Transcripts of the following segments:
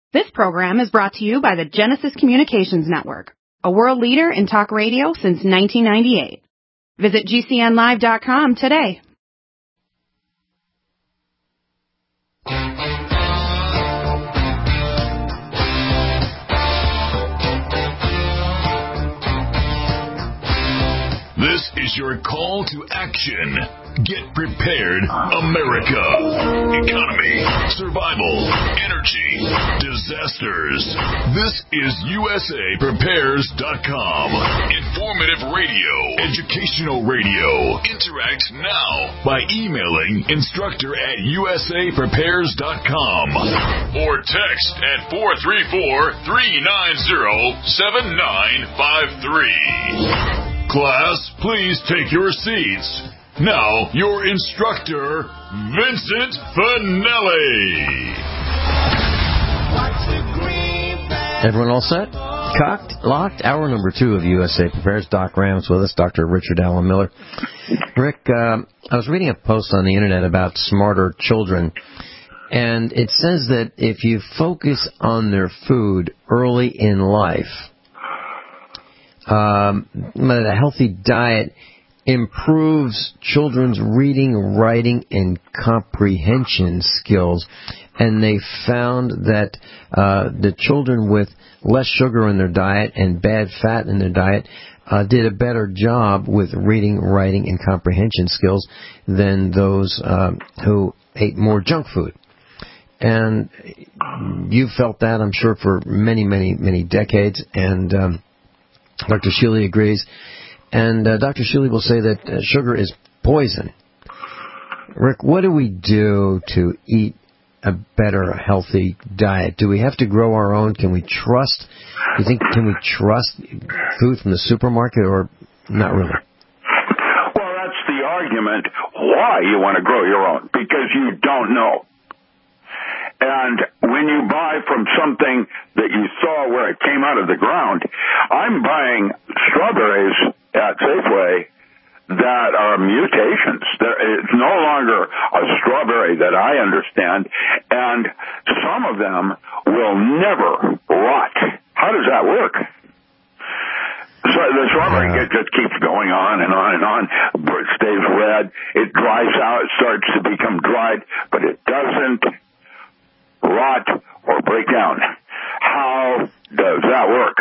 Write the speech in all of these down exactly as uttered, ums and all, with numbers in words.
This program is brought to you by the Genesis Communications Network, a world leader in talk radio since nineteen ninety-eight. Visit G C N live dot com today. This is your call to action. Get prepared, America. Economy, survival, energy, disasters. This is U S A Prepares dot com. Informative radio, educational radio. Interact now by emailing instructor at U S A Prepares dot com or text at four three four, three nine zero, seven nine five three. Class, please take your seats. Now, your instructor, Vincent Finelli. Everyone all set? Cocked? Locked? Hour number two of U S A Prepares. Doc Rams with us, Doctor Richard Allen Miller. Rick, uh, I was reading a post on the internet about smarter children, and it says that if you focus on their food early in life, um, a healthy diet improves children's reading, writing, and comprehension skills. And they found that uh, the children with less sugar in their diet and bad fat in their diet uh, did a better job with reading, writing, and comprehension skills than those uh, who ate more junk food. And you felt that, I'm sure, for many, many, many decades. And um, Doctor Shealy agrees. And uh, Doctor Shealy will say that uh, sugar is poison. Rick, what do we do to eat a better, healthy diet? Do we have to grow our own? Can we trust? Do you think can we trust food from the supermarket, or not really? Well, that's the argument why you want to grow your own, because you don't know. And when you buy from something that you saw where it came out of the ground, I'm buying strawberries at Safeway that are mutations. It's no longer a strawberry that I understand, and some of them will never rot. How does that work? So the strawberry yeah. just keeps going on and on and on. It stays red. It dries out. It starts to become dried, but it doesn't rot or break down. How does that work?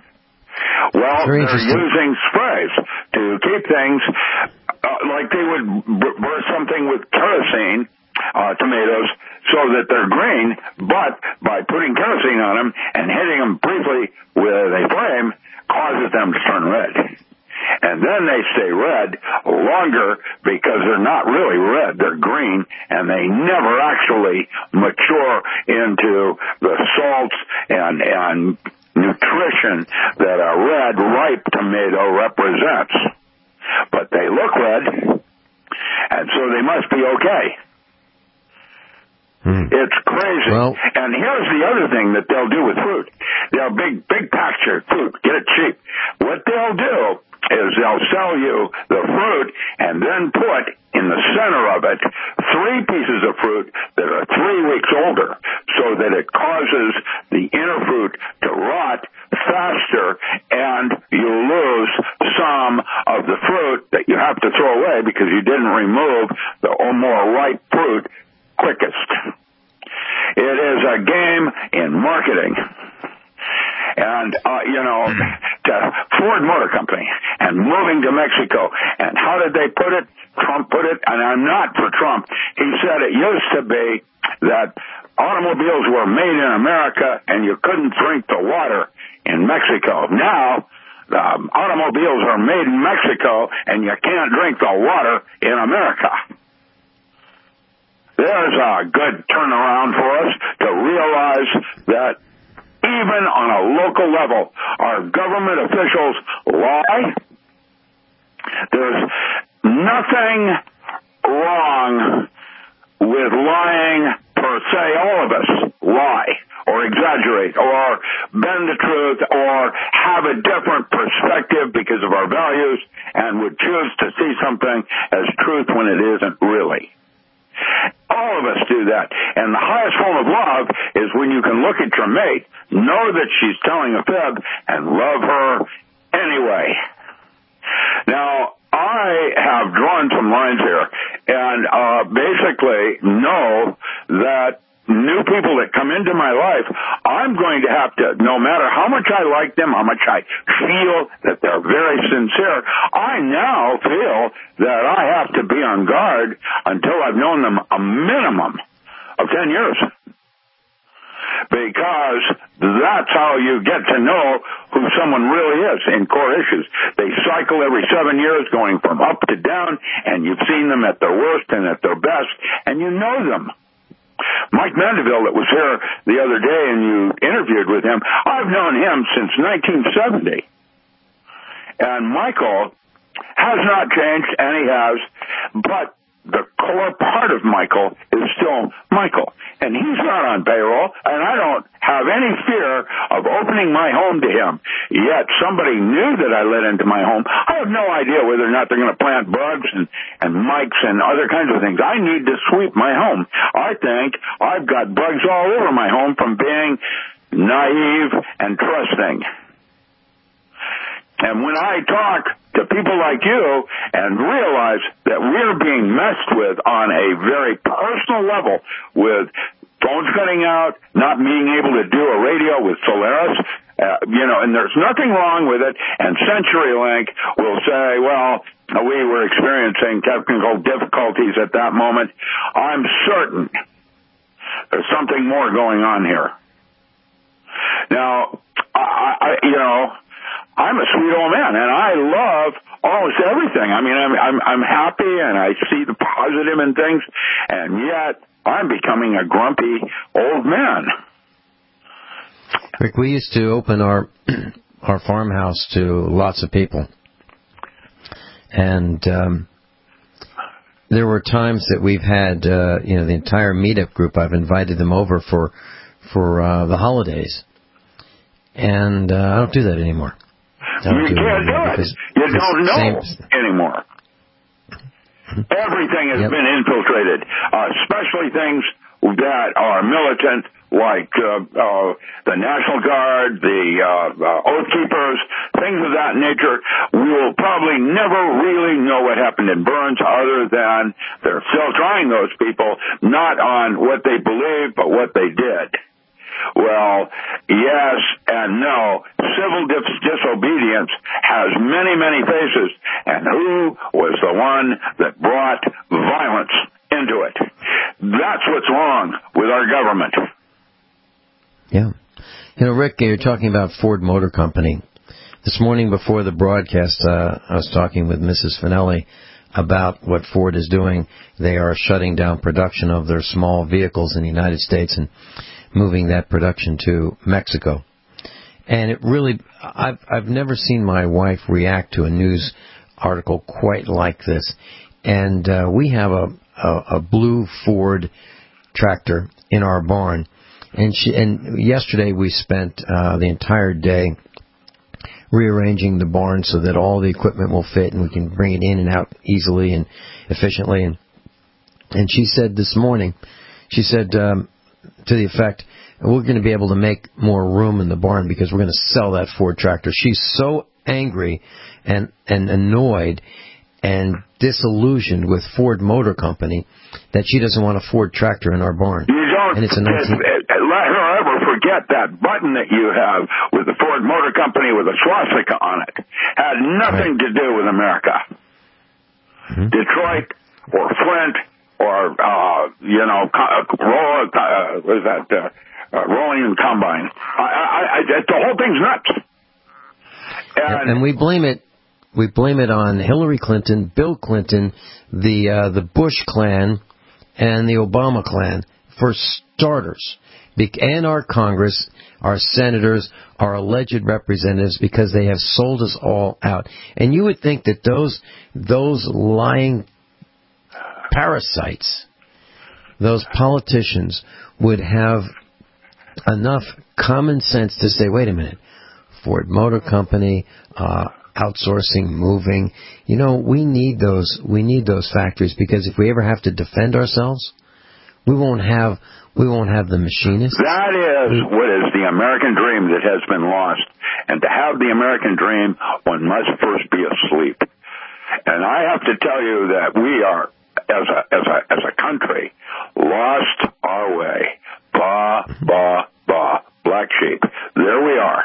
Well, they're using sprays to keep things uh, like they would b- burn something with kerosene, uh, tomatoes, so that they're green, but by putting kerosene on them and hitting them briefly with a flame causes them to turn red. And then they stay red longer because they're not really red, they're green, and they never actually mature into the salts and, and nutrition that a red, ripe tomato represents. But they look red, and so they must be okay. Hmm. It's crazy. Well, and here's the other thing that they'll do with fruit. They'll big, big pacture fruit, get it cheap. What they'll do is they'll sell you the fruit and then put in the center of it three pieces of fruit that are three weeks older, so that it causes the inner fruit to rot faster, and you lose some of the fruit that you have to throw away because you didn't remove the more ripe fruit quickest. It is a game in marketing. And, uh, you know, to Ford Motor Company and moving to Mexico. And how did they put it? Trump put it, and I'm not for Trump. He said it used to be that automobiles were made in America and you couldn't drink the water in Mexico. Now, um, automobiles are made in Mexico and you can't drink the water in America. There's a good turnaround for us to realize that even on a local level, our government officials lie. There's nothing wrong with lying per se. All of us lie or exaggerate or bend the truth or have a different perspective because of our values and would choose to see something as truth when it isn't really. All of us do that. And the highest form of love is when you can look at your mate, know that she's telling a fib, and love her anyway. Now, I have drawn some lines here, and uh, basically know that new people that come into my life, I'm going to have to, no matter how much I like them, how much I feel that they're very sincere, I now feel that I have to be on guard until I've known them a minimum of ten years. Because that's how you get to know who someone really is in core issues. They cycle every seven years going from up to down, and you've seen them at their worst and at their best, and you know them. Mike Mandeville, that was here the other day and you interviewed with him, I've known him since nineteen seventy. And Michael has not changed, and he has, but the core part of Michael is still Michael. And he's not on payroll, and I don't have any fear of opening my home to him. Yet somebody knew that I let into my home. I have no idea whether or not they're going to plant bugs and, and mics and other kinds of things. I need to sweep my home. I think I've got bugs all over my home from being naive and trusting. And when I talk to people like you and realize that we're being messed with on a very personal level with phones cutting out, not being able to do a radio with Solaris, uh, you know, and there's nothing wrong with it, and CenturyLink will say, well, we were experiencing technical difficulties at that moment. I'm certain there's something more going on here. Now, I, I you know, I'm a sweet old man, and I love almost everything. I mean, I'm, I'm I'm happy, and I see the positive in things, and yet I'm becoming a grumpy old man. Rick, we used to open our our farmhouse to lots of people, and um, there were times that we've had, uh, you know, the entire meetup group. I've invited them over for for uh, the holidays, and uh, I don't do that anymore. You can't do it. You don't know anymore. Everything has yep. been infiltrated, uh, especially things that are militant, like uh, uh, the National Guard, the uh, uh, Oath Keepers, things of that nature. We will probably never really know what happened in Burns, other than they're still trying those people, not on what they believe, but what they did. Well, yes and no. Civil dis- disobedience has many, many faces, and who was the one that brought violence into it? That's what's wrong with our government. Yeah. You know, Rick, you're talking about Ford Motor Company. This morning before the broadcast, uh, I was talking with Missus Finelli about what Ford is doing. They are shutting down production of their small vehicles in the United States and moving that production to Mexico. And it really, I've I've never seen my wife react to a news article quite like this. And uh, we have a, a, a blue Ford tractor in our barn. And she, and yesterday we spent uh, the entire day rearranging the barn so that all the equipment will fit and we can bring it in and out easily and efficiently. And and she said this morning, she said, um, to the effect, we're going to be able to make more room in the barn because we're going to sell that Ford tractor. She's so angry and, and annoyed and disillusioned with Ford Motor Company that she doesn't want a Ford tractor in our barn. You don't and it's a nineteen- let her ever forget that button that you have with the Ford Motor Company with a swastika on it. Had nothing right. to do with America. Mm-hmm. Detroit or Flint or, uh, you know, roll, uh, what is that, uh, uh, rolling and combine. I, I, I, the whole thing's nuts. And, and we blame it, we blame it on Hillary Clinton, Bill Clinton, the, uh, the Bush clan, and the Obama clan, for starters. And our Congress, our senators, our alleged representatives, because they have sold us all out. And you would think that those, those lying parasites, those politicians, would have enough common sense to say, wait a minute, Ford Motor Company, uh, outsourcing, moving, you know, we need those, we need those factories, because if we ever have to defend ourselves, We won't have we won't have the machinists. That is what is the American dream that has been lost. And to have the American dream, one must first be asleep. And I have to tell you that we are, as a as a as a country, lost our way. Bah, bah, bah. Black sheep. There we are.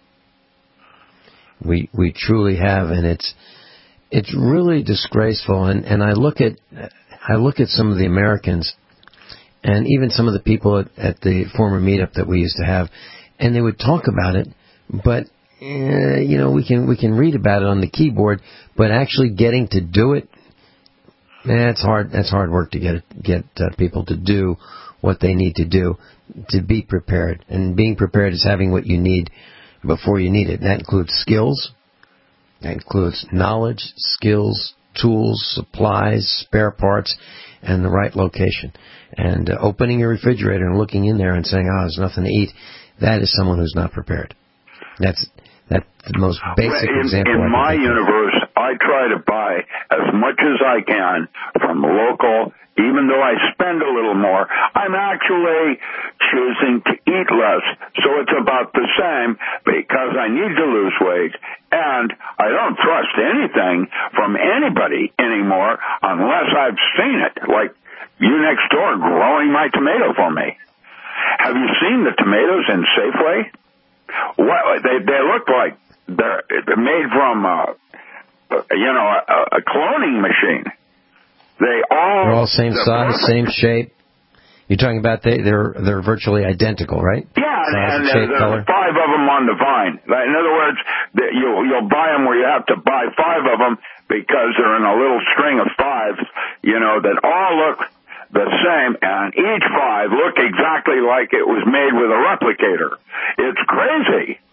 We we truly have, and it's it's really disgraceful. And, and I look at I look at some of the Americans, and even some of the people at, at the former meetup that we used to have, and they would talk about it, but uh, you know we can we can read about it on the keyboard, but actually getting to do it, that's hard. That's hard work to get get uh, people to do what they need to do to be prepared. And being prepared is having what you need before you need it. And that includes skills. That includes knowledge, skills, tools, supplies, spare parts, and the right location. And uh, opening your refrigerator and looking in there and saying, oh, there's nothing to eat, that is someone who's not prepared. That's that's the most basic in, example. In my universe, I try to buy as much as I can from local. Even though I spend a little more, I'm actually choosing to eat less. So it's about the same because I need to lose weight. And I don't trust anything from anybody anymore unless I've seen it. Like you next door growing my tomato for me. Have you seen the tomatoes in Safeway? What, they, they look like they're, they're made from, uh, you know, a, a cloning machine. They all They're all same size, perfect. same shape. You're talking about they, they're they're virtually identical, right? Yeah, size and, and shape, there's color. five of them on the vine. In other words, you'll you'll buy them where you have to buy five of them because they're in a little string of fives, you know, that all look the same, and each five look exactly like it was made with a replicator. It's crazy.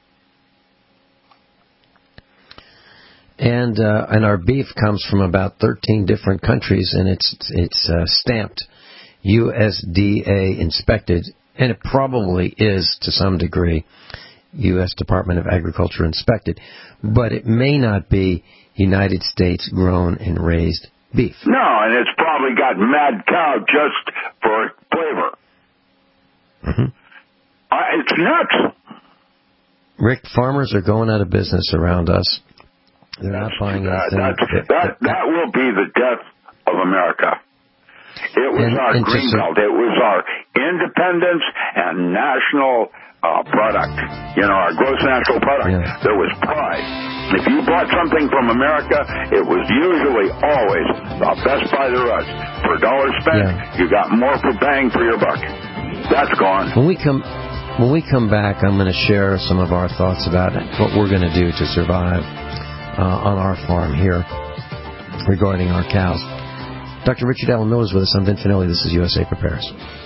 And uh, and our beef comes from about thirteen different countries, and it's it's uh, stamped U S D A inspected, and it probably is to some degree U S Department of Agriculture inspected, but it may not be United States grown and raised beef. No, and it's probably got mad cow just for flavor. Mm-hmm. Uh, it's nuts. Rick, farmers are going out of business around us. They're not buying that, anything. That, that, that, that will be the death of America. It was and, our and greenbelt. It was our independence and national uh, product. You know, our gross national product. Yeah. There was pride. If you bought something from America, it was usually always the best buy there was. For a dollar spent, yeah. you got more for bang for your buck. That's gone. When we come, when we come back, I'm going to share some of our thoughts about what we're going to do to survive Uh, on our farm here regarding our cows. Doctor Richard Allen Miller is with us. I'm Vin Finelli. This is U S A Prepares.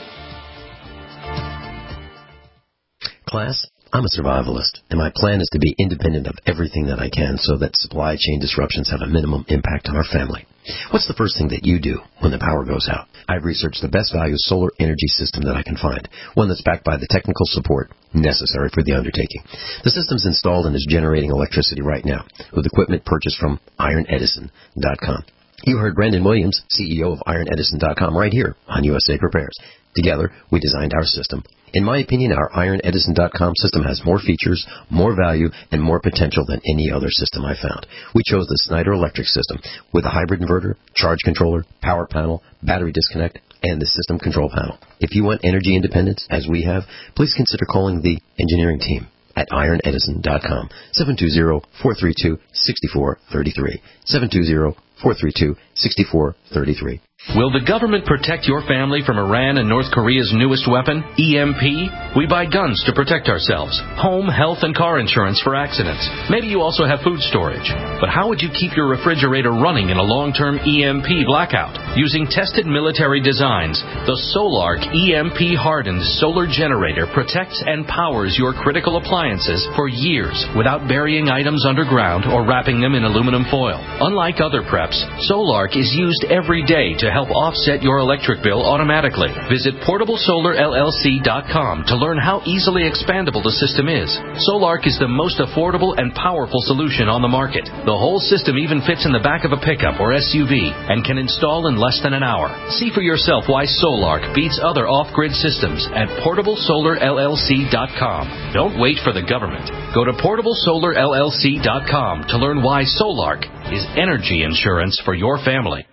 Class, I'm a survivalist, and my plan is to be independent of everything that I can so that supply chain disruptions have a minimum impact on our family. What's the first thing that you do when the power goes out? I've researched the best value solar energy system that I can find, one that's backed by the technical support necessary for the undertaking. The system's installed and is generating electricity right now with equipment purchased from iron edison dot com. You heard Brandon Williams, C E O of iron edison dot com, right here on U S A Prepares. Together, we designed our system. In my opinion, our iron edison dot com system has more features, more value, and more potential than any other system I found. We chose the Snyder Electric system with a hybrid inverter, charge controller, power panel, battery disconnect, and the system control panel. If you want energy independence, as we have, please consider calling the engineering team at iron edison dot com, seven two zero, four three two, six four three three, seven two zero, four three two, six four three three. Will the government protect your family from Iran and North Korea's newest weapon, E M P? We buy guns to protect ourselves, home, health, and car insurance for accidents. Maybe you also have food storage. But how would you keep your refrigerator running in a long-term E M P blackout? Using tested military designs, the Solark E M P-hardened solar generator protects and powers your critical appliances for years without burying items underground or wrapping them in aluminum foil. Unlike other preps, Solark is used every day to help offset your electric bill automatically. Visit portable solar L L C dot com to learn how easily expandable the system is. Solark is the most affordable and powerful solution on the market. The whole system even fits in the back of a pickup or S U V and can install in less than an hour. See for yourself why Solark beats other off-grid systems at portable solar L L C dot com. Don't wait for the government. Go to portable solar L L C dot com to learn why Solark is energy insurance for your family.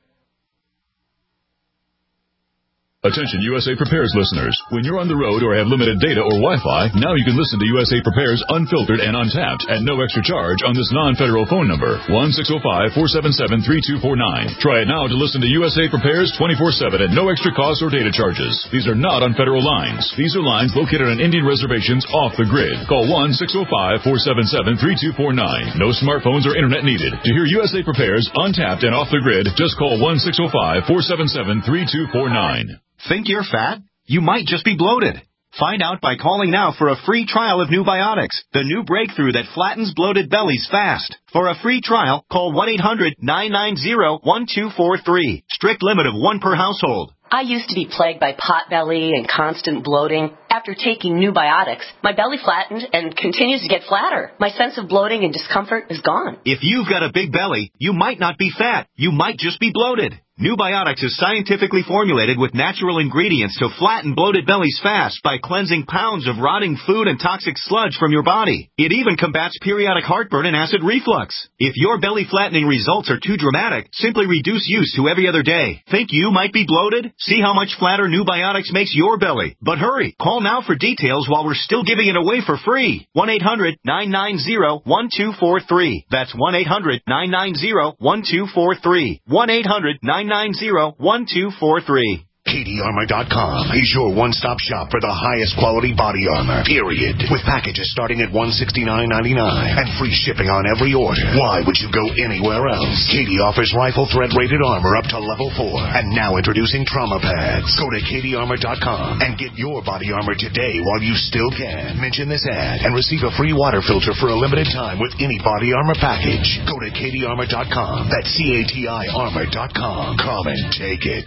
Attention U S A Prepares listeners. When you're on the road or have limited data or Wi-Fi, now you can listen to U S A Prepares unfiltered and untapped at no extra charge on this non-federal phone number, one six zero five, four seven seven, three two four nine. Try it now to listen to U S A Prepares twenty-four seven at no extra cost or data charges. These are not on federal lines. These are lines located on Indian reservations off the grid. Call one six zero five, four seven seven, three two four nine. No smartphones or internet needed. To hear U S A Prepares untapped and off the grid, just call one six zero five, four seven seven, three two four nine. Think you're fat? You might just be bloated. Find out by calling now for a free trial of New Biotics, the new breakthrough that flattens bloated bellies fast. For a free trial, call one eight hundred, nine nine zero, one two four three. Strict limit of one per household. I used to be plagued by pot belly and constant bloating. After taking New Biotics, my belly flattened and continues to get flatter. My sense of bloating and discomfort is gone. If you've got a big belly, you might not be fat. You might just be bloated. New Biotics is scientifically formulated with natural ingredients to flatten bloated bellies fast by cleansing pounds of rotting food and toxic sludge from your body. It even combats periodic heartburn and acid reflux. If your belly flattening results are too dramatic, simply reduce use to every other day. Think you might be bloated? See how much flatter New Biotics makes your belly. But hurry, call now for details while we're still giving it away for free. one eight hundred, nine nine zero, one two four three. That's one eight hundred, nine nine zero, one two four three. one eight hundred, nine nine zero, one two four three. Katie Armor dot com is your one-stop shop for the highest quality body armor, period. With packages starting at one hundred sixty-nine ninety-nine and free shipping on every order. Why would you go anywhere else? Katie offers rifle thread-rated armor up to level four. And now introducing trauma pads. Go to Katie Armor dot com and get your body armor today while you still can. Mention this ad and receive a free water filter for a limited time with any body armor package. Go to Katie Armor dot com. That's C A T I Armor dot com. Come and take it.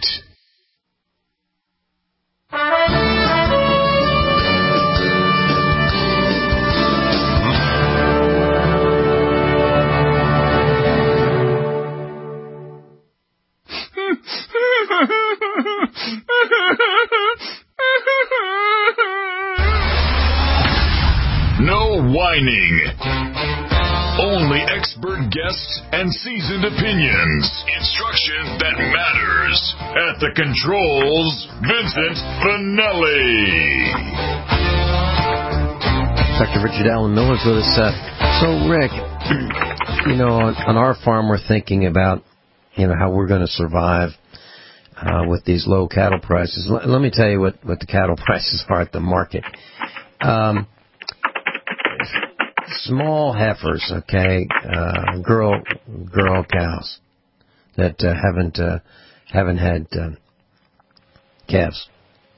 No whining. Only expert guests and seasoned opinions. Instruction that matters. At the controls, Vincent Finelli. Doctor Richard Allen Miller's with us. Uh, so, Rick, you know, on, on our farm, we're thinking about, you know, how we're going to survive uh, with these low cattle prices. L- let me tell you what, what the cattle prices are at the market. Um, small heifers, okay, uh, girl girl cows that uh, haven't uh, haven't had uh, calves.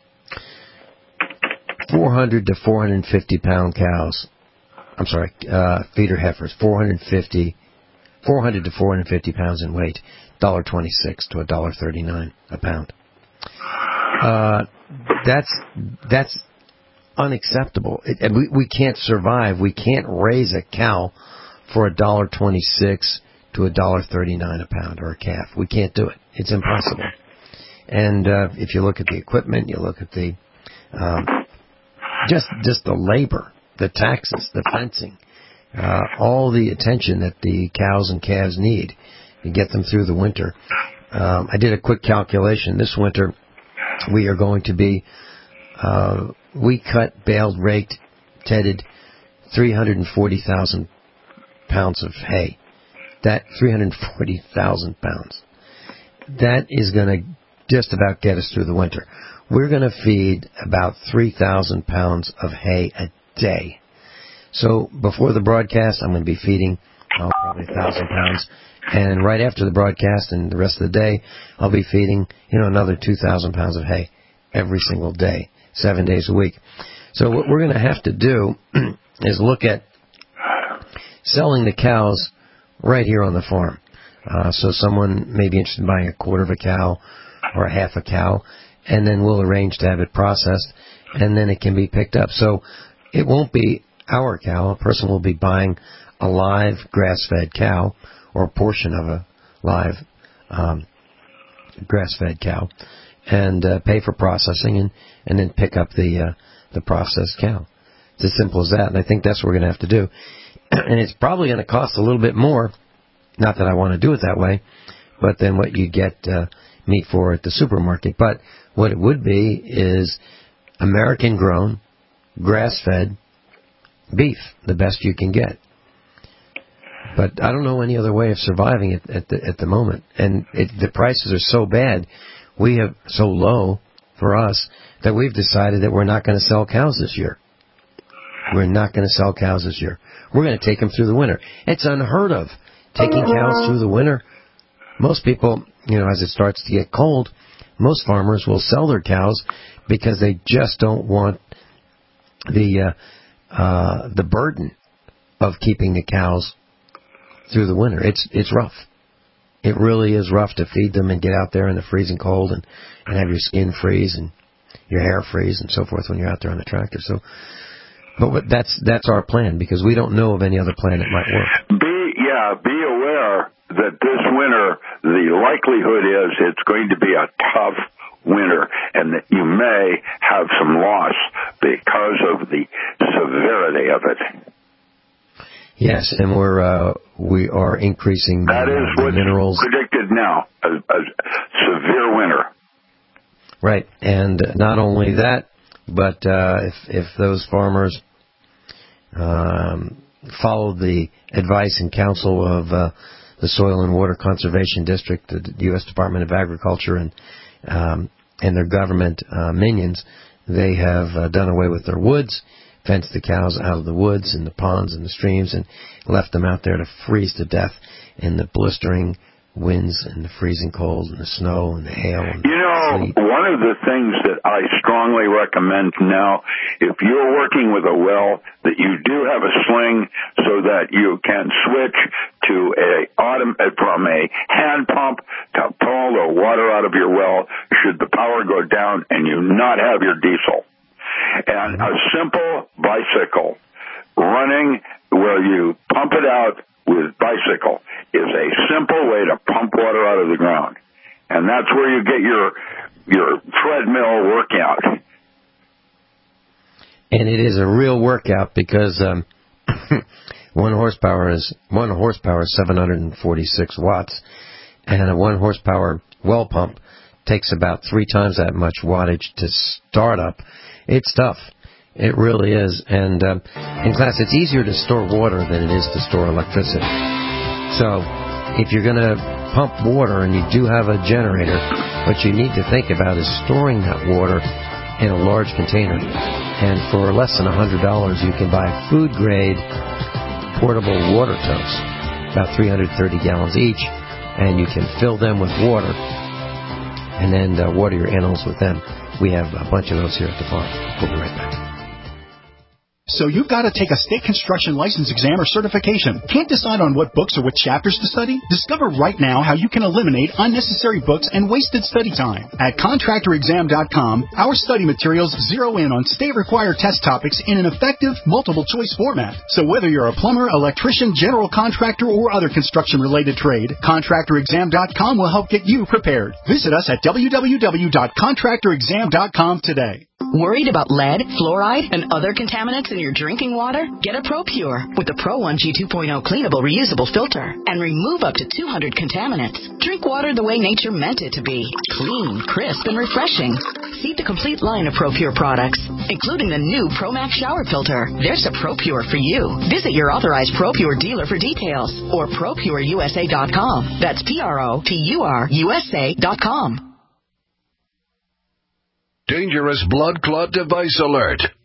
four hundred to four hundred fifty pound cows. I'm sorry, uh, feeder heifers. four hundred fifty, four hundred to four hundred fifty pounds in weight. one dollar twenty-six to one dollar thirty-nine a pound. Uh, that's that's unacceptable. It, and we we can't survive. We can't raise a cow for one dollar twenty-six to one dollar thirty-nine a pound, or a calf. We can't do it. It's impossible. And uh, if you look at the equipment, you look at the um, just just the labor, the taxes, the fencing, uh, all the attention that the cows and calves need to get them through the winter. Um, I did a quick calculation. This winter, we are going to be uh, we cut, baled, raked, tedded three hundred forty thousand pounds of hay. That three hundred forty thousand pounds. That is going to just about get us through the winter. We're going to feed about three thousand pounds of hay a day. So before the broadcast, I'm going to be feeding oh, probably one thousand pounds. And right after the broadcast and the rest of the day, I'll be feeding, you know, another two thousand pounds of hay every single day, seven days a week. So what we're going to have to do is look at selling the cows right here on the farm. Uh, so someone may be interested in buying a quarter of a cow or a half a cow, and then we'll arrange to have it processed, and then it can be picked up. So it won't be our cow. A person will be buying a live grass-fed cow or a portion of a live um, grass-fed cow and uh, pay for processing and, and then pick up the uh, the processed cow. It's as simple as that, and I think that's what we're going to have to do. And it's probably going to cost a little bit more, not that I want to do it that way, but than what you get uh, meat for at the supermarket. But what it would be is American-grown, grass-fed beef, the best you can get. But I don't know any other way of surviving it at the at the moment. And it, the prices are so bad, we have so low for us that we've decided that we're not going to sell cows this year. We're not going to sell cows this year. We're going to take them through the winter. It's unheard of, taking cows through the winter. Most people, you know, as it starts to get cold, most farmers will sell their cows because they just don't want the uh, uh, the burden of keeping the cows through the winter. It's it's rough. It really is rough to feed them and get out there in the freezing cold and, and have your skin freeze and your hair freeze and so forth when you're out there on the tractor. So, but what, that's that's our plan because we don't know of any other plan that might work. Be yeah, be aware that this winter the likelihood is it's going to be a tough winter and that you may have some loss because of the severity of it. Yes, and we're uh, we are increasing the, that is the what's minerals predicted now, a, a severe winter. Right, and not only that, but uh, if if those farmers um, follow the advice and counsel of uh, the Soil and Water Conservation District, the U S Department of Agriculture, and um, and their government uh, minions, they have uh, done away with their woods, fenced the cows out of the woods and the ponds and the streams, and left them out there to freeze to death in the blistering winds and the freezing cold and the snow and the hail and you know, the sleet. One of the things that I strongly recommend now, if you're working with a well, that you do have a sling so that you can switch to a autom- from a hand pump to pull the water out of your well should the power go down and you not have your diesel. And a simple bicycle running where you pump it out with bicycle is a simple way to pump water out of the ground. And that's where you get your your treadmill workout. And it is a real workout because um, one horsepower is one horsepower is seven hundred forty-six watts, and a one horsepower well pump takes about three times that much wattage to start up. It's tough. It really is. And um, in class, it's easier to store water than it is to store electricity. So if you're going to pump water and you do have a generator, what you need to think about is storing that water in a large container. And for less than one hundred dollars, you can buy food-grade portable water totes, about three hundred thirty gallons each, and you can fill them with water and then uh, water your animals with them. We have a bunch of those here at the farm. We'll be right back. So you've got to take a state construction license exam or certification. Can't decide on what books or what chapters to study? Discover right now how you can eliminate unnecessary books and wasted study time. At contractor exam dot com, our study materials zero in on state-required test topics in an effective, multiple-choice format. So whether you're a plumber, electrician, general contractor, or other construction-related trade, contractor exam dot com will help get you prepared. Visit us at w w w dot contractor exam dot com today. Worried about lead, fluoride, and other contaminants in your drinking water? Get a ProPure with the Pro one G two point oh cleanable reusable filter and remove up to two hundred contaminants. Drink water the way nature meant it to be. Clean, crisp, and refreshing. See the complete line of ProPure products, including the new ProMax shower filter. There's a ProPure for you. Visit your authorized ProPure dealer for details or pro pure u s a dot com. That's P R O P U R U S A dot com. Dangerous blood clot device alert.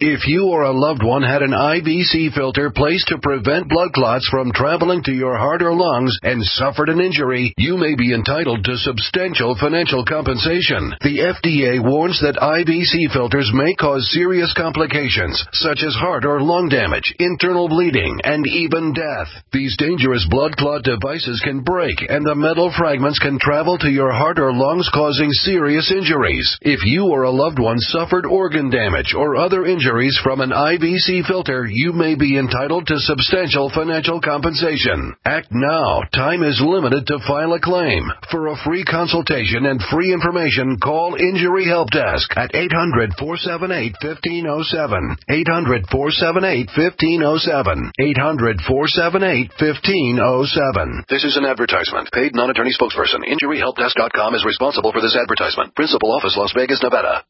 If you or a loved one had an I V C filter placed to prevent blood clots from traveling to your heart or lungs and suffered an injury, you may be entitled to substantial financial compensation. The F D A warns that I V C filters may cause serious complications, such as heart or lung damage, internal bleeding, and even death. These dangerous blood clot devices can break, and the metal fragments can travel to your heart or lungs, causing serious injuries. If you or a loved one suffered organ damage or other injuries from an I V C filter, you may be entitled to substantial financial compensation. Act now. Time is limited to file a claim. For a free consultation and free information, call Injury Help Desk at eight hundred, four seven eight, one five zero seven. eight hundred, four seven eight, one five zero seven. eight hundred, four seven eight, one five zero seven. This is an advertisement. Paid non-attorney spokesperson. Injury Help Desk dot com is responsible for this advertisement. Principal office, Las Vegas, Nevada.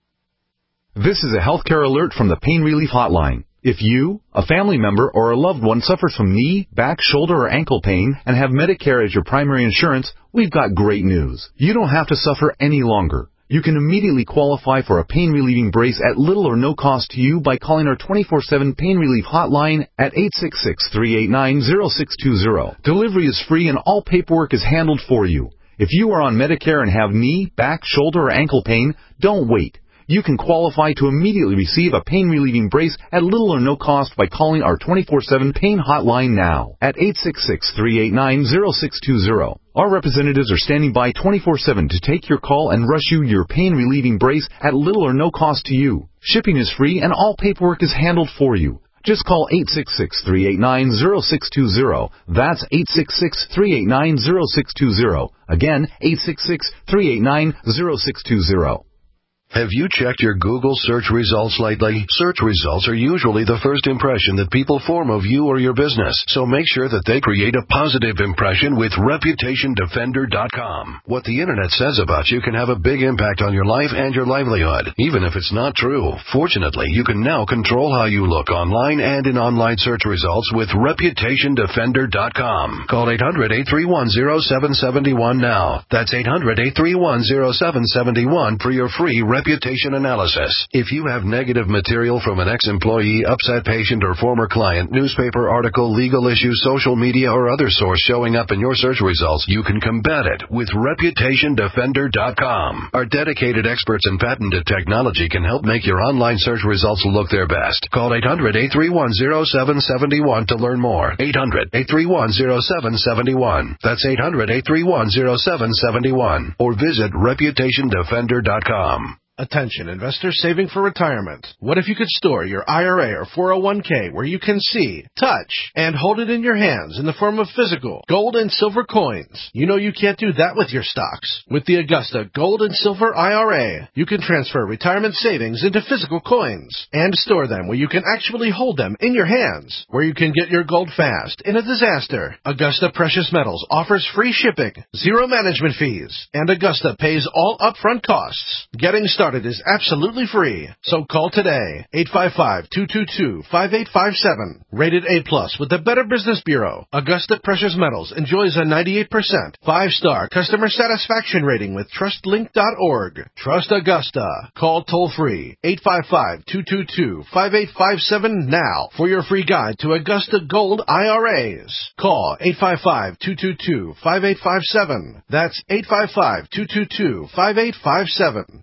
This is a healthcare alert from the Pain Relief Hotline. If you, a family member, or a loved one suffers from knee, back, shoulder, or ankle pain and have Medicare as your primary insurance, we've got great news. You don't have to suffer any longer. You can immediately qualify for a pain-relieving brace at little or no cost to you by calling our twenty-four seven Pain Relief Hotline at eight six six, three eight nine, zero six two zero. Delivery is free and all paperwork is handled for you. If you are on Medicare and have knee, back, shoulder, or ankle pain, don't wait. You can qualify to immediately receive a pain-relieving brace at little or no cost by calling our twenty-four seven Pain Hotline now at eight six six, three eight nine, zero six two zero. Our representatives are standing by twenty-four seven to take your call and rush you your pain-relieving brace at little or no cost to you. Shipping is free and all paperwork is handled for you. Just call eight six six, three eight nine, zero six two zero. That's eight six six, three eight nine, zero six two zero. Again, eight six six, three eight nine, zero six two zero. Have you checked your Google search results lately? Search results are usually the first impression that people form of you or your business, so make sure that they create a positive impression with Reputation Defender dot com. What the Internet says about you can have a big impact on your life and your livelihood, even if it's not true. Fortunately, you can now control how you look online and in online search results with Reputation Defender dot com. Call eight hundred, eight three one, zero seven seven one now. That's eight hundred, eight three one, zero seven seven one for your free reputation analysis. If you have negative material from an ex-employee, upset patient, or former client, newspaper article, legal issue, social media, or other source showing up in your search results, you can combat it with Reputation Defender dot com. Our dedicated experts in patented technology can help make your online search results look their best. Call eight hundred, eight three one, zero seven seven one to learn more. eight hundred, eight three one, zero seven seven one. That's eight hundred, eight three one, zero seven seven one. Or visit Reputation Defender dot com. Attention, investors saving for retirement. What if you could store your I R A or four oh one k where you can see, touch, and hold it in your hands in the form of physical gold and silver coins? You know you can't do that with your stocks. With the Augusta Gold and Silver I R A, you can transfer retirement savings into physical coins and store them where you can actually hold them in your hands, where you can get your gold fast in a disaster. Augusta Precious Metals offers free shipping, zero management fees, and Augusta pays all upfront costs. Getting started is absolutely free, so call today, eight five five, two two two, five eight five seven. Rated A plus with the Better Business Bureau, Augusta Precious Metals enjoys a ninety-eight percent five-star customer satisfaction rating with trust link dot org. Trust Augusta. Call toll-free, eight five five, two two two, five eight five seven now for your free guide to Augusta Gold I R As. Call eight five five, two two two, five eight five seven. That's eight five five, two two two, five eight five seven.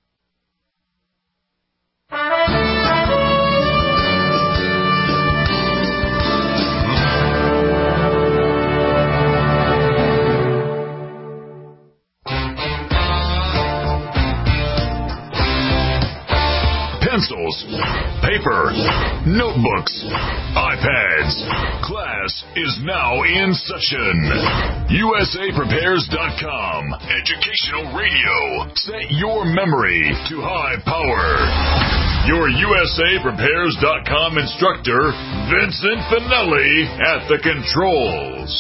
Pencils, paper, notebooks, iPads. Class is now in session. U S A Prepares dot com. Educational radio. Set your memory to high power. Your U S A Prepares dot com instructor, Vincent Finelli, at the controls.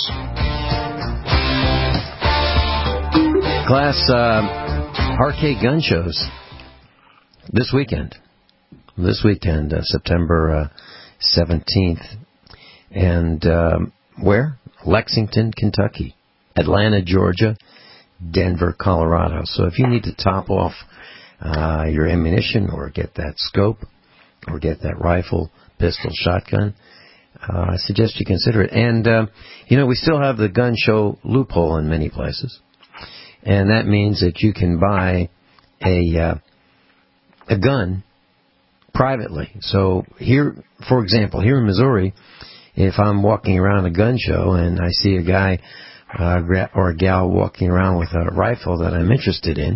Class, uh, arcade gun shows this weekend. This weekend, uh, September uh, seventeenth. And um, where? Lexington, Kentucky. Atlanta, Georgia. Denver, Colorado. So if you need to top off uh, your ammunition or get that scope, or get that rifle, pistol, shotgun, uh, I suggest you consider it. And, uh, you know, we still have the gun show loophole in many places. And that means that you can buy a uh, a gun privately. So here, for example, here in Missouri, if I'm walking around a gun show and I see a guy uh, or a gal walking around with a rifle that I'm interested in,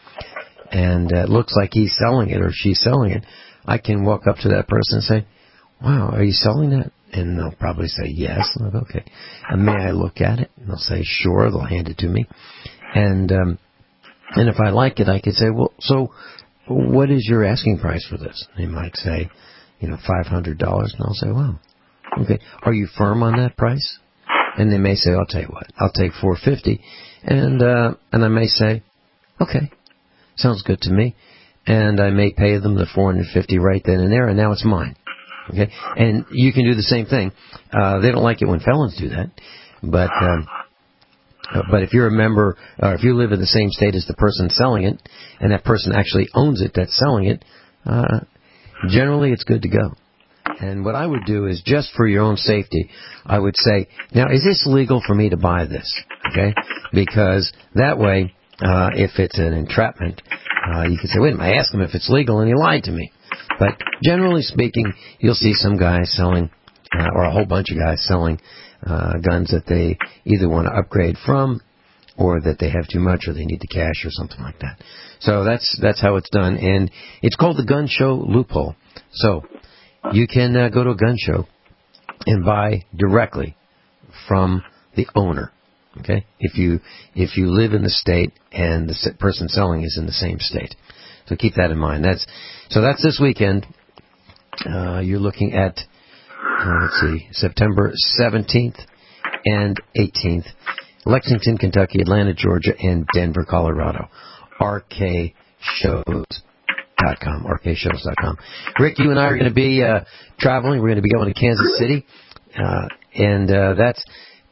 and uh, it looks like he's selling it or she's selling it, I can walk up to that person and say, wow, are you selling that? And they'll probably say yes. I'm like, okay. And may I look at it? And they'll say, sure. They'll hand it to me. And um, and if I like it, I could say, well, so what is your asking price for this? They might say, you know, five hundred dollars. And I'll say, wow, okay. Are you firm on that price? And they may say, I'll tell you what, I'll take four hundred fifty dollars. And, uh, and I may say, okay, sounds good to me. And I may pay them the four hundred fifty dollars right then and there, and now it's mine. Okay, and you can do the same thing. Uh, they don't like it when felons do that, but um, but if you're a member, or if you live in the same state as the person selling it, and that person actually owns it that's selling it, uh, generally it's good to go. And what I would do is, just for your own safety, I would say, now, is this legal for me to buy this? Okay, because that way, uh, if it's an entrapment, uh, you can say, wait a minute, I asked him if it's legal, and he lied to me. But generally speaking, you'll see some guys selling, uh, or a whole bunch of guys selling uh, guns that they either want to upgrade from, or that they have too much, or they need the cash, or something like that. So that's that's how it's done, and it's called the gun show loophole. So you can uh, go to a gun show and buy directly from the owner. Okay, if you if you live in the state and the person selling is in the same state. So keep that in mind. That's so that's this weekend. Uh, you're looking at, uh, let's see, September seventeenth and eighteenth. Lexington, Kentucky, Atlanta, Georgia, and Denver, Colorado. R K shows dot com. R K shows dot com. Rick, you and I are going to be uh, traveling. We're going to be going to Kansas City. Uh, and uh, that's...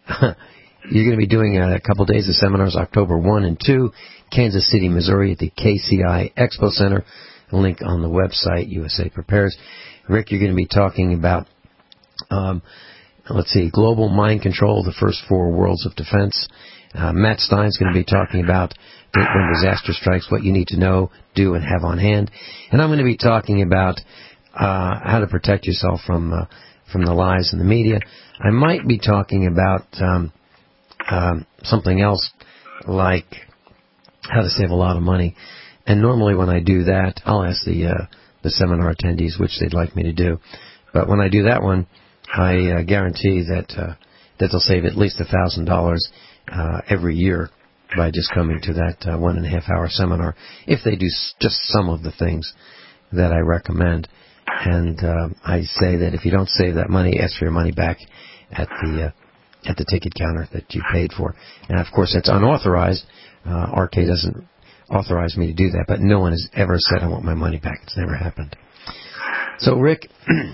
You're going to be doing a couple days of seminars, October first and second, Kansas City, Missouri, at the K C I Expo Center. A link on the website, U S A Prepares. Rick, you're going to be talking about, um, let's see, global mind control, the first four worlds of defense. Uh, Matt Stein's going to be talking about when disaster strikes, what you need to know, do, and have on hand. And I'm going to be talking about uh, how to protect yourself from uh, from the lies in the media. I might be talking about... Um, Um, something else like how to save a lot of money. And normally when I do that, I'll ask the uh, the seminar attendees which they'd like me to do. But when I do that one, I uh, guarantee that uh, that they'll save at least one thousand dollars uh, every year by just coming to that uh, one and a half hour seminar, if they do s- just some of the things that I recommend. And uh, I say that if you don't save that money, ask for your money back at the uh, at the ticket counter that you paid for. And, of course, that's unauthorized. Uh, R K doesn't authorize me to do that, but no one has ever said I want my money back. It's never happened. So, Rick,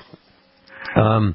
um,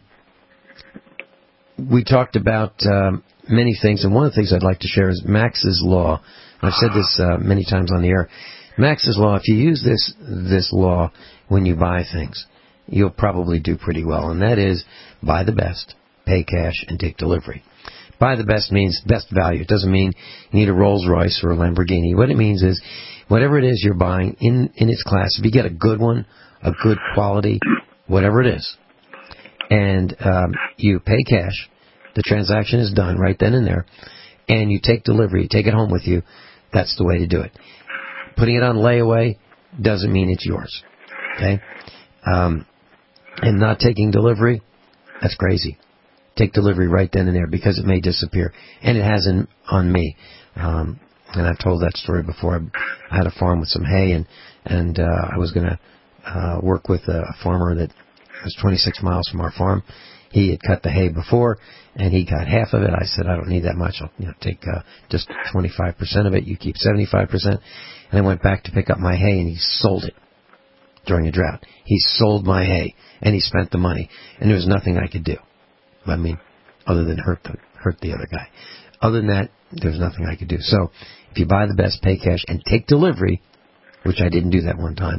we talked about um, many things, and one of the things I'd like to share is Max's Law. I've said this uh, many times on the air. Max's Law, if you use this this law when you buy things, you'll probably do pretty well, and that is buy the best, pay cash, and take delivery. Buy the best means best value. It doesn't mean you need a Rolls Royce or a Lamborghini. What it means is whatever it is you're buying in, in its class, if you get a good one, a good quality, whatever it is, and um, you pay cash, the transaction is done right then and there, and you take delivery, you take it home with you, that's the way to do it. Putting it on layaway doesn't mean it's yours. Okay? Um, and not taking delivery, that's crazy. Take delivery right then and there because it may disappear. And it hasn't on me. Um, and I've told that story before. I had a farm with some hay, and, and uh, I was going to uh, work with a farmer that was twenty-six miles from our farm. He had cut the hay before, and he got half of it. I said, I don't need that much. I'll you know, take uh, just twenty-five percent of it. You keep seventy-five percent. And I went back to pick up my hay, and he sold it during a drought. He sold my hay, and he spent the money. And there was nothing I could do. I mean, other than hurt the hurt the other guy. Other than that, there's nothing I could do. So if you buy the best, pay cash, and take delivery, which I didn't do that one time,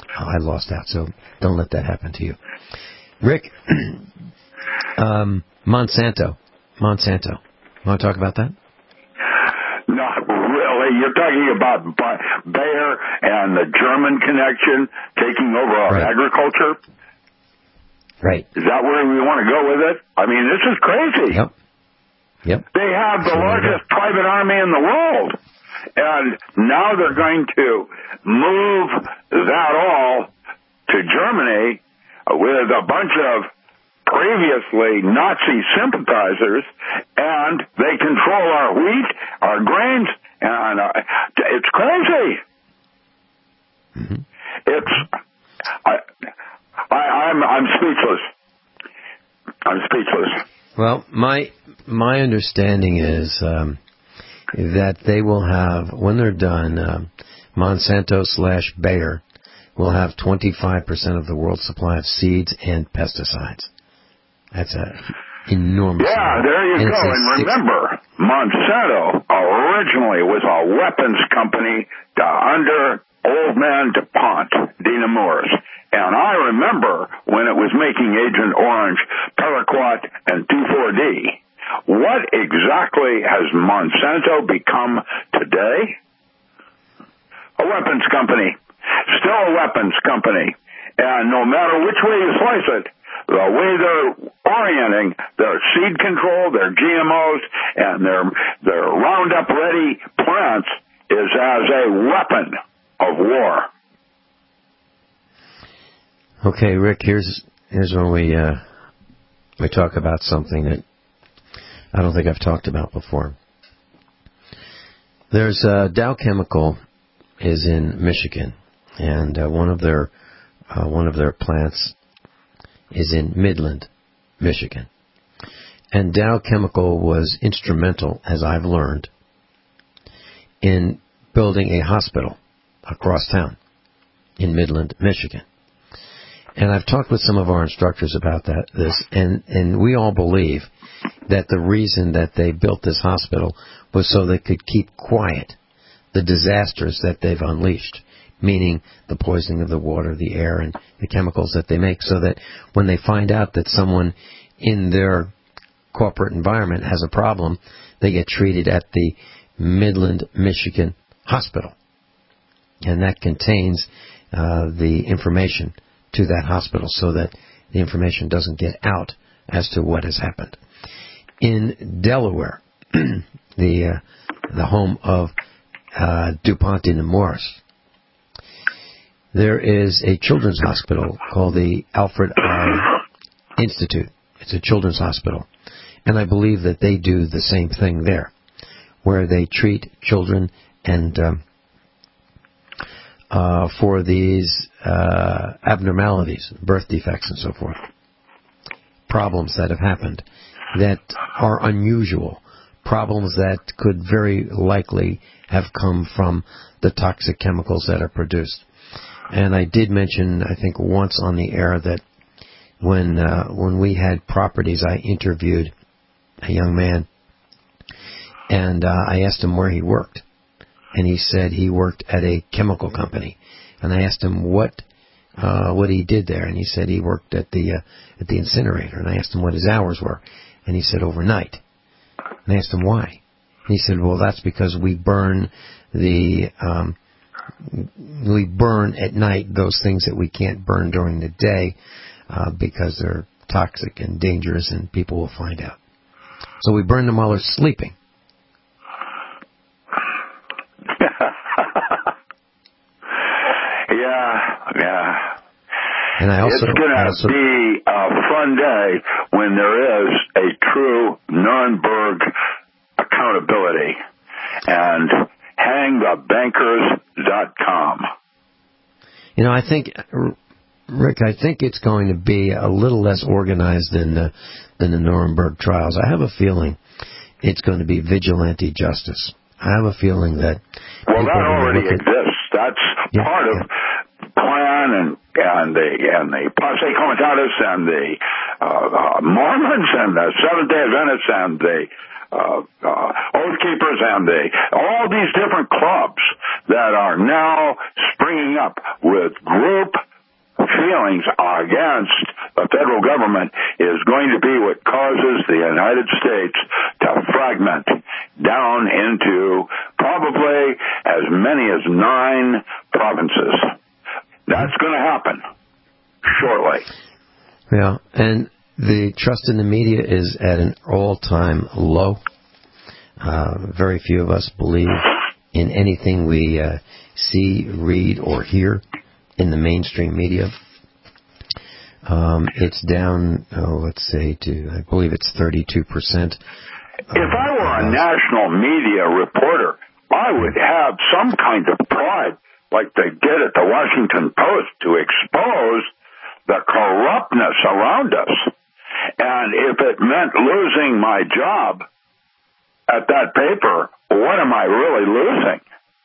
Oh, I lost out, so don't let that happen to you. Rick, um, Monsanto. Monsanto. Want to talk about that? Not really. You're talking about Bayer and the German connection taking over our right. agriculture? Right. Is that where we want to go with it? I mean, this is crazy. Yep. Yep. They have the so largest private army in the world. And now they're going to move that all to Germany with a bunch of previously Nazi sympathizers, and they control our wheat, our grains, and uh, it's crazy. Mm-hmm. It's I, I, I'm I'm speechless. I'm speechless. Well, my my understanding is um, that they will have, when they're done, uh, Monsanto slash Bayer will have twenty-five percent of the world's supply of seeds and pesticides. That's a enormous. Yeah, amount. there you and go. And remember, Monsanto originally was a weapons company to under old man DuPont, de Nemours. And I remember when it was making Agent Orange, Paraquat, and two four D. What exactly has Monsanto become today? A weapons company. Still a weapons company. And no matter which way you slice it, the way they're orienting their seed control, their G M Os, and their their Roundup-ready plants is as a weapon of war. Okay, Rick, here's here's when we uh, we talk about something that I don't think I've talked about before. There's uh, Dow Chemical is in Michigan, and uh, one of their uh, one of their plants is in Midland, Michigan. And Dow Chemical was instrumental, as I've learned, in building a hospital across town in Midland, Michigan. And I've talked with some of our instructors about that, this, and, and we all believe that the reason that they built this hospital was so they could keep quiet the disasters that they've unleashed, meaning the poisoning of the water, the air, and the chemicals that they make, so that when they find out that someone in their corporate environment has a problem, they get treated at the Midland, Michigan hospital. And that contains uh, the information to that hospital so that the information doesn't get out as to what has happened. In Delaware, the uh, the home of uh, DuPont de Nemours, there is a children's hospital called the Alfred I. Institute. It's a children's hospital. And I believe that they do the same thing there, where they treat children and um, uh, for these uh, abnormalities, birth defects and so forth, problems that have happened that are unusual, problems that could very likely have come from the toxic chemicals that are produced. And I did mention, I think once on the air, that when uh, when we had properties, I interviewed a young man, and uh, I asked him where he worked. And he said he worked at a chemical company. And I asked him what uh, what he did there, and he said he worked at the uh, at the incinerator. And I asked him what his hours were, and he said overnight. And I asked him why. And he said, well, that's because we burn the um, we burn at night those things that we can't burn during the day uh, because they're toxic and dangerous, and people will find out. So we burn them while they're sleeping. yeah, yeah. And I also, it's going to be a fun day when there is a true Nuremberg accountability. And hang the bankers dot com. You know, I think, Rick, I think it's going to be a little less organized than the, than the Nuremberg trials. I have a feeling it's going to be vigilante justice. I have a feeling that... Well, that already exists. That's yeah, part of yeah. Klan and, and the and the Posse Comitatus and the uh, uh, Mormons and the Seventh-day Adventists and the uh, uh, Oath Keepers and the all these different clubs that are now springing up with group feelings against the federal government is going to be what causes the United States to fragment down into probably as many as nine provinces. That's going to happen shortly. Yeah, and the trust in the media is at an all-time low. Uh, very few of us believe in anything we uh, see, read, or hear in the mainstream media. Um, it's down, oh, let's say, to, I believe it's thirty-two percent. If I were a national media reporter, I would have some kind of pride, like they did at the Washington Post, to expose the corruptness around us. And if it meant losing my job at that paper, what am I really losing?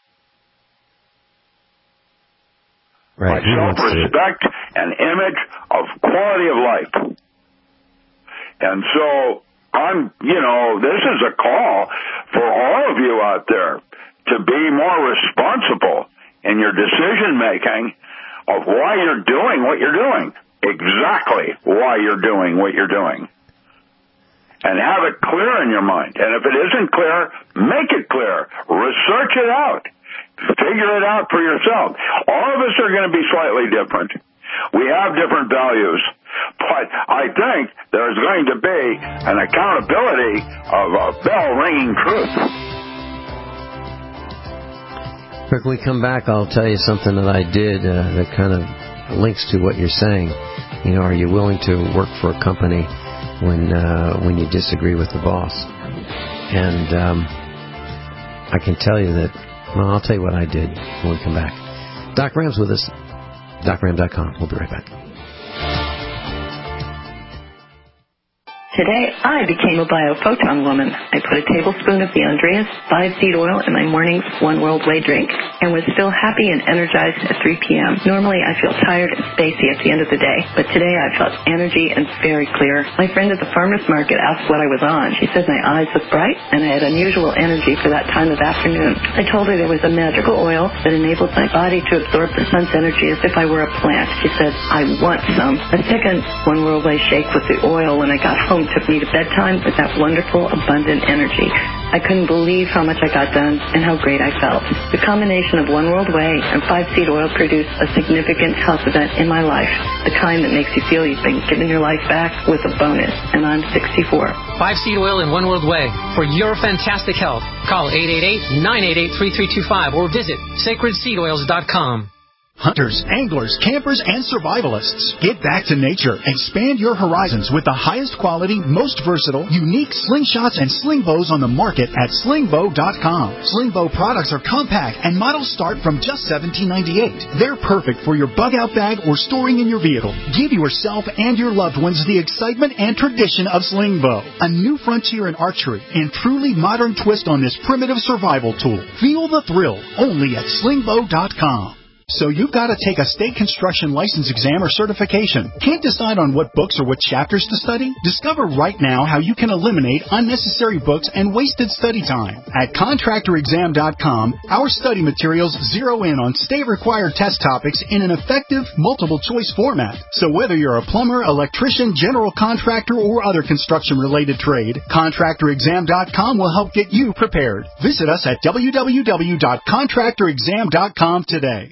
Right. My self-respect and image of quality of life. And so I'm, you know, this is a call for all of you out there to be more responsible in your decision-making of why you're doing what you're doing. Exactly why you're doing what you're doing. And have it clear in your mind. And if it isn't clear, make it clear. Research it out. Figure it out for yourself. All of us are going to be slightly different. We have different values. But I think there's going to be an accountability of a bell-ringing truth. When we come back, I'll tell you something that I did uh, that kind of links to what you're saying. You know, are you willing to work for a company when uh, when you disagree with the boss? And um, I can tell you that, well, I'll tell you what I did when we come back. Doc Ram's with us. Doc Ram dot com. We'll be right back. Today, I became a biophoton woman. I put a tablespoon of the Andreas five-seed oil in my morning's One World Way drink and was still happy and energized at three p.m. Normally, I feel tired and spacey at the end of the day, but today I felt energy and very clear. My friend at the farmer's market asked what I was on. She said my eyes looked bright and I had unusual energy for that time of afternoon. I told her there was a magical oil that enabled my body to absorb the sun's energy as if I were a plant. She said, I want some. A second One World Way shake with the oil when I got home took me to bedtime with that wonderful, abundant energy. I couldn't believe how much I got done and how great I felt. The combination of One World Way and five-seed oil produced a significant health event in my life, the kind that makes you feel you've been given your life back with a bonus, and I'm sixty-four. Five-seed oil and One World Way for your fantastic health. Call eight eight eight, nine eight eight, three three two five or visit sacred seed oils dot com. Hunters, anglers, campers, and survivalists. Get back to nature. Expand your horizons with the highest quality, most versatile, unique slingshots and sling bows on the market at sling bow dot com. Sling bow products are compact and models start from just seventeen ninety-eight. They're perfect for your bug-out bag or storing in your vehicle. Give yourself and your loved ones the excitement and tradition of sling bow. A new frontier in archery and truly modern twist on this primitive survival tool. Feel the thrill only at sling bow dot com. So you've got to take a state construction license exam or certification. Can't decide on what books or what chapters to study? Discover right now how you can eliminate unnecessary books and wasted study time. At contractor exam dot com, our study materials zero in on state-required test topics in an effective, multiple-choice format. So whether you're a plumber, electrician, general contractor, or other construction-related trade, contractor exam dot com will help get you prepared. Visit us at w w w dot contractor exam dot com today.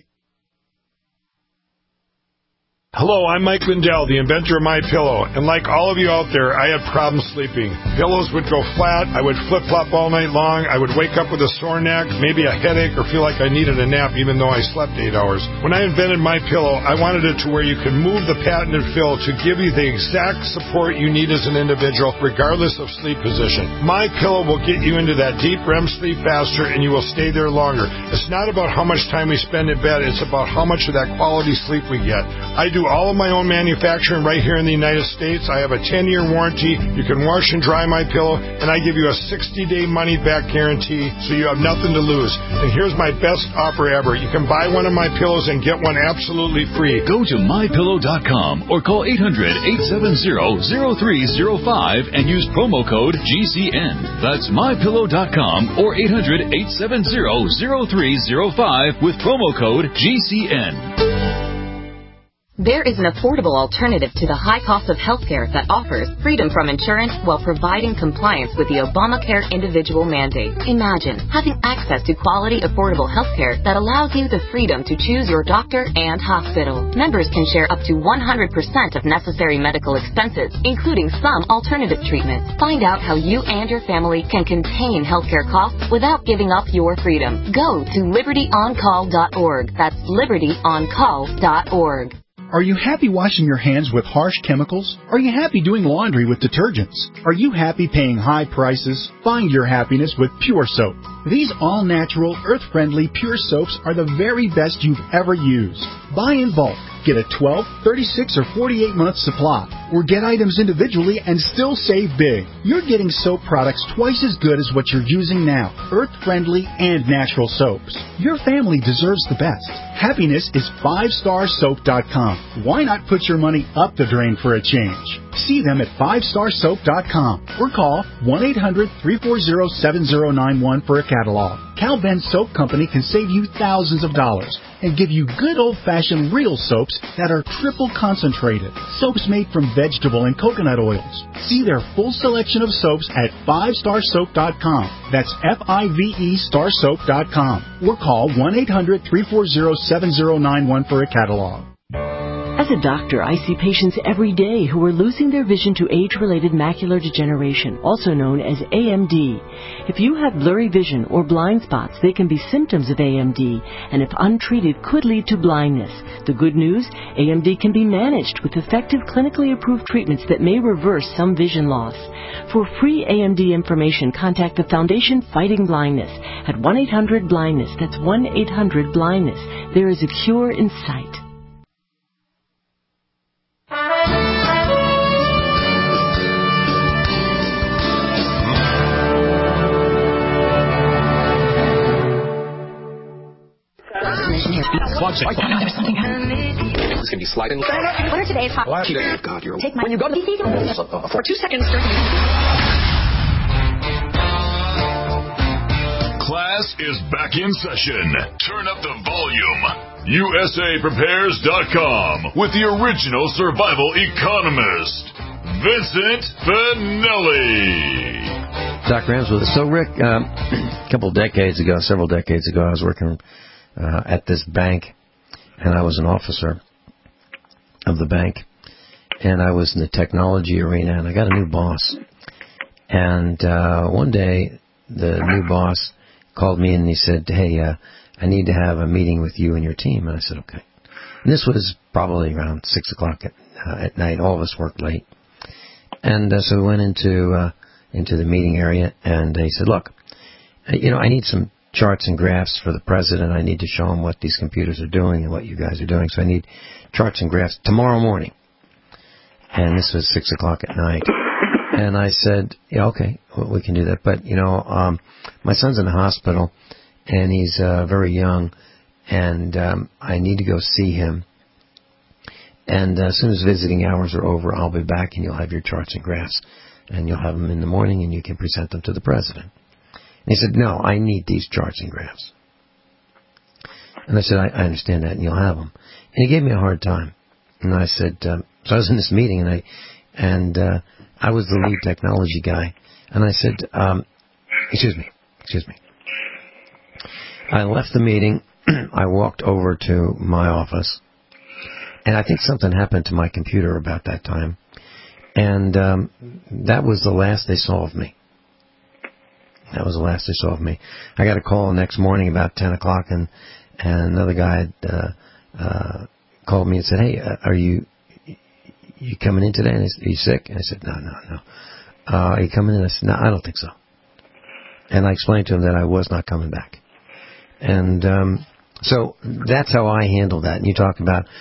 Hello, I'm Mike Lindell, the inventor of MyPillow, and like all of you out there, I had problems sleeping. Pillows would go flat, I would flip-flop all night long, I would wake up with a sore neck, maybe a headache, or feel like I needed a nap even though I slept eight hours. When I invented MyPillow, I wanted it to where you could move the patented fill to give you the exact support you need as an individual, regardless of sleep position. MyPillow will get you into that deep R E M sleep faster, and you will stay there longer. It's not about how much time we spend in bed, it's about how much of that quality sleep we get. I do do all of my own manufacturing right here in the United States. I have a ten-year warranty. You can wash and dry my pillow, and I give you a sixty-day money-back guarantee, so you have nothing to lose. And here's my best offer ever. You can buy one of my pillows and get one absolutely free. Go to my pillow dot com or call eight hundred, eight seven zero, zero three zero five and use promo code G C N. That's my pillow dot com or eight hundred, eight seven zero, zero three zero five with promo code G C N. There is an affordable alternative to the high cost of healthcare that offers freedom from insurance while providing compliance with the Obamacare individual mandate. Imagine having access to quality, affordable healthcare that allows you the freedom to choose your doctor and hospital. Members can share up to one hundred percent of necessary medical expenses, including some alternative treatments. Find out how you and your family can contain healthcare costs without giving up your freedom. Go to liberty on call dot org. That's liberty on call dot org. Are you happy washing your hands with harsh chemicals? Are you happy doing laundry with detergents? Are you happy paying high prices? Find your happiness with Pure Soap. These all-natural, earth-friendly Pure Soaps are the very best you've ever used. Buy in bulk. Get a twelve, thirty-six, or forty-eight month supply. Or get items individually and still save big. You're getting soap products twice as good as what you're using now. Earth-friendly and natural soaps. Your family deserves the best. Happiness is five star soap dot com. Why not put your money up the drain for a change? See them at five star soap dot com or call one eight hundred, three four zero, seven zero nine one for a catalog. Cal Ben Soap Company can save you thousands of dollars and give you good old-fashioned real soaps that are triple concentrated. Soaps made from vegetable and coconut oils. See their full selection of soaps at five star soap dot com. That's F I V E star soap dot com. Or call one eight hundred, three four zero, seven zero nine one for a catalog. As a doctor, I see patients every day who are losing their vision to age-related macular degeneration, also known as A M D. If you have blurry vision or blind spots, they can be symptoms of A M D, and if untreated, could lead to blindness. The good news, A M D can be managed with effective clinically approved treatments that may reverse some vision loss. For free A M D information, contact the Foundation Fighting Blindness at one eight hundred blindness. That's one eight hundred blindness. There is a cure in sight. Watch it. Oh, no, there's something happening. This can be sliding. What are today's hot? Well, oh, God, you're... Take my... When you go to the... For two seconds... Class is back in session. Turn up the volume. U S A prepares dot com with the original survival economist, Vincent Finelli. Doctor Ramsworth. So, Rick, um, a couple of decades ago, several decades ago, I was working uh, at this bank, and I was an officer of the bank, and I was in the technology arena, and I got a new boss. And uh, one day, the new boss called me and he said, hey, uh, I need to have a meeting with you and your team. And I said, okay. And this was probably around six o'clock at, uh, at night. All of us worked late. And uh, so we went into uh, into the meeting area, and he said, look, you know, I need some charts and graphs for the president. I need to show him what these computers are doing and what you guys are doing. So I need charts and graphs tomorrow morning. And this was six o'clock at night. And I said, yeah, okay, well, we can do that. But, you know, um, my son's in the hospital, and he's uh, very young, and um, I need to go see him. And uh, as soon as visiting hours are over, I'll be back, and you'll have your charts and graphs. And you'll have them in the morning, and you can present them to the president. And he said, no, I need these charts and graphs. And I said, I, I understand that, and you'll have them. And he gave me a hard time. And I said, um, so I was in this meeting, and I, and uh, I was the lead technology guy. And I said, um, excuse me, excuse me. I left the meeting. I walked over to my office. And I think something happened to my computer about that time. And um, that was the last they saw of me. That was the last they saw of me. I got a call the next morning about ten o'clock, and, and another guy had, uh, uh, called me and said, hey, uh, are you you coming in today? And I said, are you sick? And I said, no, no, no. Uh, are you coming in? I said, no, I don't think so. And I explained to him that I was not coming back. And um, so that's how I handle that. And you talk about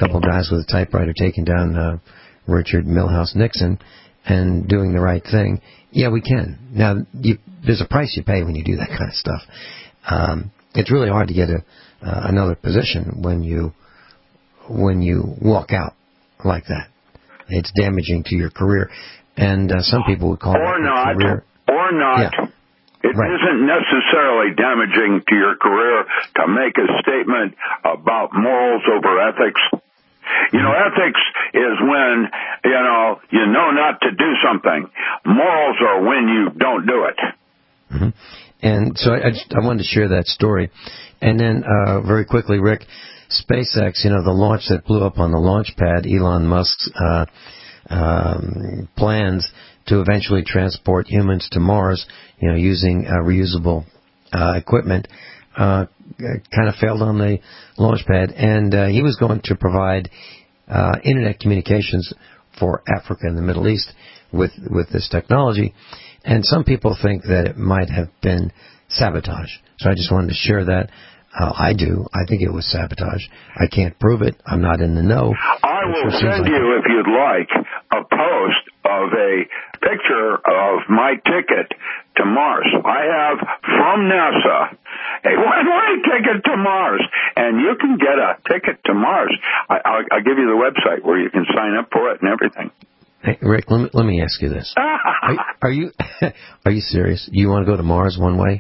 couple of guys with a typewriter taking down uh, Richard Milhouse Nixon and doing the right thing. Yeah, we can. Now, you, there's a price you pay when you do that kind of stuff. Um, it's really hard to get a, uh, another position when you when you walk out like that. It's damaging to your career, and uh, some people would call or it not, a career. Or not. Yeah. It right. isn't necessarily damaging to your career to make a statement about morals over ethics. You know, ethics is when, you know, you know not to do something. Morals are when you don't do it. Mm-hmm. And so I, I, just, I wanted to share that story. And then uh, very quickly, Rick, SpaceX, you know, the launch that blew up on the launch pad, Elon Musk's uh, um, plans to eventually transport humans to Mars, you know, using uh, reusable uh, equipment, uh, kind of failed on the launch pad. And uh, he was going to provide uh, internet communications for Africa and the Middle East with, with this technology. And some people think that it might have been sabotage. So I just wanted to share that. Uh, I do. I think it was sabotage. I can't prove it. I'm not in the know. I will send you, if you'd like, a post of a picture of my ticket to Mars. I have, from NASA, a one-way ticket to Mars, and you can get a ticket to Mars. I, I'll, I'll give you the website where you can sign up for it and everything. Hey, Rick, let me, let me ask you this. Are, are you are you serious? You want to go to Mars one way?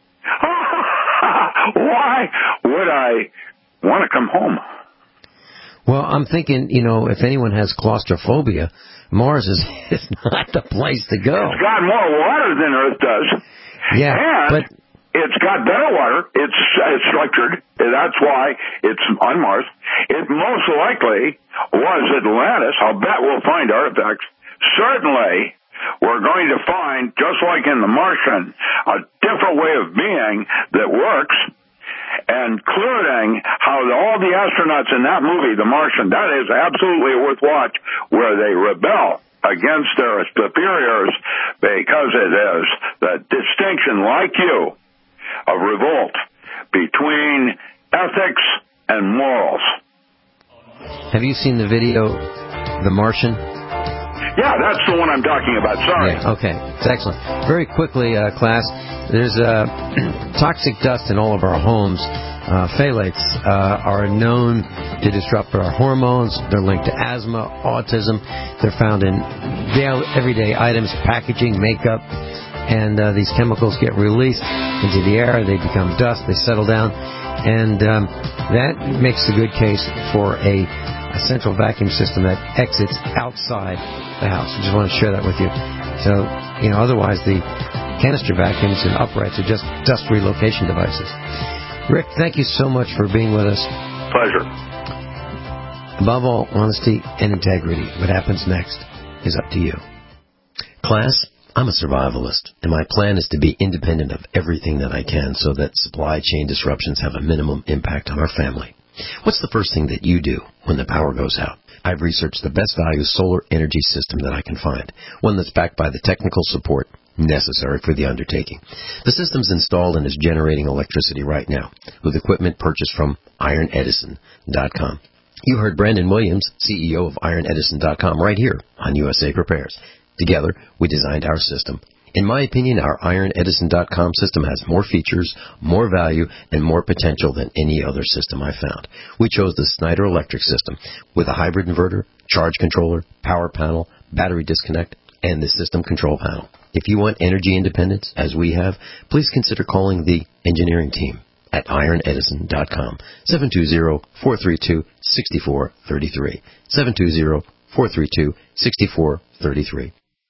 Why would I want to come home? Well, I'm thinking, you know, if anyone has claustrophobia, Mars is, is not the place to go. It's got more water than Earth does. Yeah, and but it's got better water. It's, it's structured. That's why it's on Mars. It most likely was Atlantis. I'll bet we'll find artifacts. Certainly, we're going to find, just like in The Martian, a different way of being that works, including how all the astronauts in that movie, The Martian, that is absolutely worth watch, where they rebel against their superiors because it is the distinction, like you, of revolt between ethics and morals. Have you seen the video, The Martian? Yeah, that's the one I'm talking about. Sorry. Yeah, okay. It's excellent. Very quickly, uh, class, there's uh, toxic dust in all of our homes. Uh, phthalates uh, are known to disrupt our hormones. They're linked to asthma, autism. They're found in daily, everyday items, packaging, makeup. And uh, these chemicals get released into the air. They become dust. They settle down. And um, that makes a good case for a, a central vacuum system that exits outside the house. I just want to share that with you. So, you know, otherwise the canister vacuums and uprights are just dust relocation devices. Rick, thank you so much for being with us. Pleasure. Above all, honesty and integrity. What happens next is up to you. Class, I'm a survivalist, and my plan is to be independent of everything that I can so that supply chain disruptions have a minimum impact on our family. What's the first thing that you do when the power goes out? I've researched the best value solar energy system that I can find, one that's backed by the technical support necessary for the undertaking. The system's installed and is generating electricity right now with equipment purchased from iron edison dot com. You heard Brandon Williams, C E O of iron edison dot com, right here on U S A Prepares. Together, we designed our system. In my opinion, our iron edison dot com system has more features, more value, and more potential than any other system I've found. We chose the Snyder Electric system with a hybrid inverter, charge controller, power panel, battery disconnect, and the system control panel. If you want energy independence, as we have, please consider calling the engineering team at iron edison dot com, seven two zero, four three two, six four three three, seven two zero, four three two, six four three three.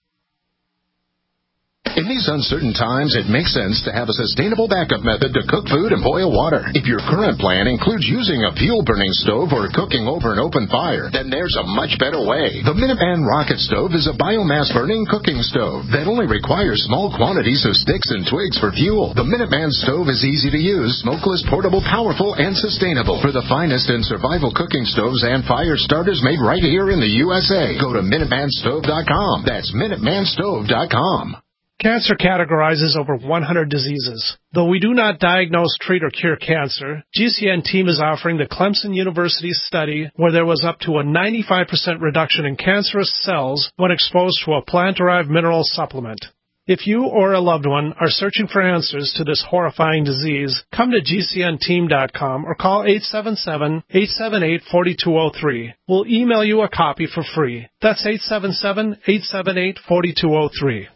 In these uncertain times, it makes sense to have a sustainable backup method to cook food and boil water. If your current plan includes using a fuel-burning stove or cooking over an open fire, then there's a much better way. The Minuteman Rocket Stove is a biomass-burning cooking stove that only requires small quantities of sticks and twigs for fuel. The Minuteman Stove is easy to use, smokeless, portable, powerful, and sustainable. For the finest in survival cooking stoves and fire starters made right here in the U S A, go to Minuteman Stove dot com. That's Minuteman Stove dot com. Cancer categorizes over one hundred diseases. Though we do not diagnose, treat, or cure cancer, G C N team is offering the Clemson University study where there was up to a ninety-five percent reduction in cancerous cells when exposed to a plant-derived mineral supplement. If you or a loved one are searching for answers to this horrifying disease, come to G C N team dot com or call eight seven seven, eight seven eight, four two zero three. We'll email you a copy for free. That's eight seven seven, eight seven eight, four two zero three.